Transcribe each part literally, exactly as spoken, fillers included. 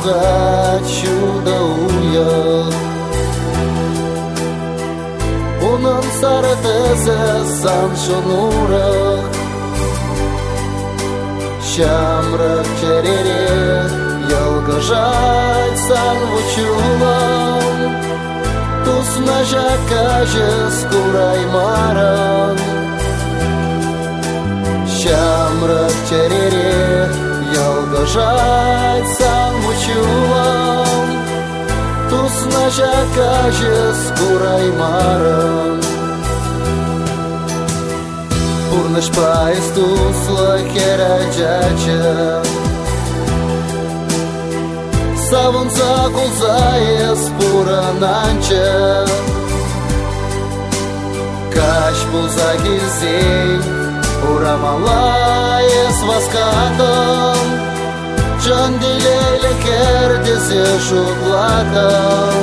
чудо уят. Унан сары тәзі сан шынурық, Шамрық черере ялгыжать сан вучулам, Тусна жакаже скурай маран. Шамрық черере ялгыжать сан вучулам, Тусна жакаже скурай маран. Пурныш пайыз тусла кераджача, Савынса кулзайыз пурананча. Каш пулза келсей, урамалайыз васкатым, Жан дилейлі кердесе шутлатым.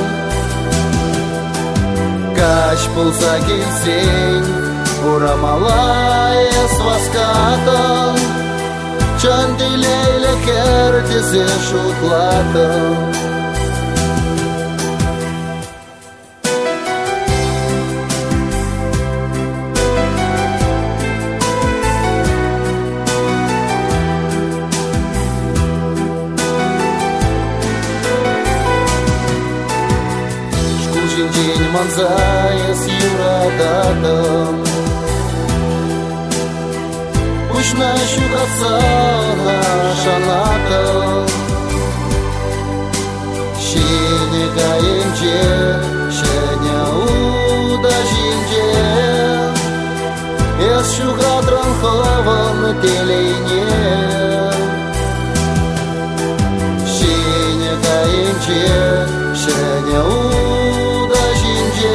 Каш пулза келсей, урамалайыз васкатым, Жан дилейлі кердесе шутлатым. День манзайыз юрададым, Пушна шугатсана шанатым. Шене кайынче, шене уда жинче, Эс шугатран хован телейне. Шене кайынче, шене уда жинче,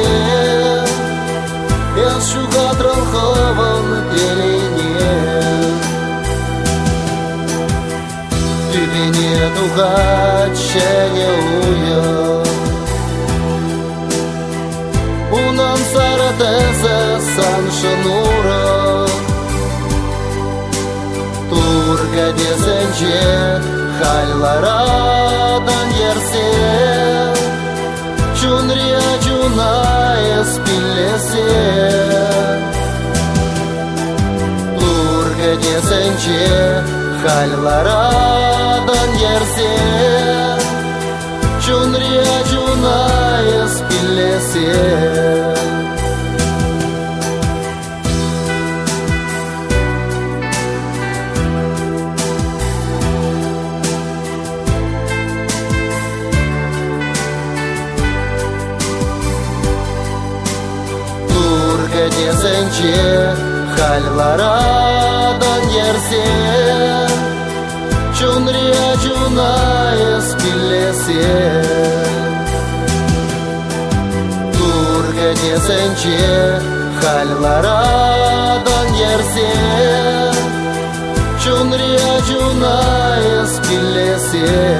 Эс шугатран хован телейне. Тюпене тухать шене уя, Унан сары тәзі сан шынурық, Турка десенче хайларадан ерсе, Чунрия чунайыз пиллесе. Турка десенче хайларадан ерсе, Чунрия чунайыз пиллесе. Десенче хайларадан ерсе, Чунрия чунайыз пиллесе. Турка десенче хайларадан ерсе, Чунрия чунайыз пиллесе.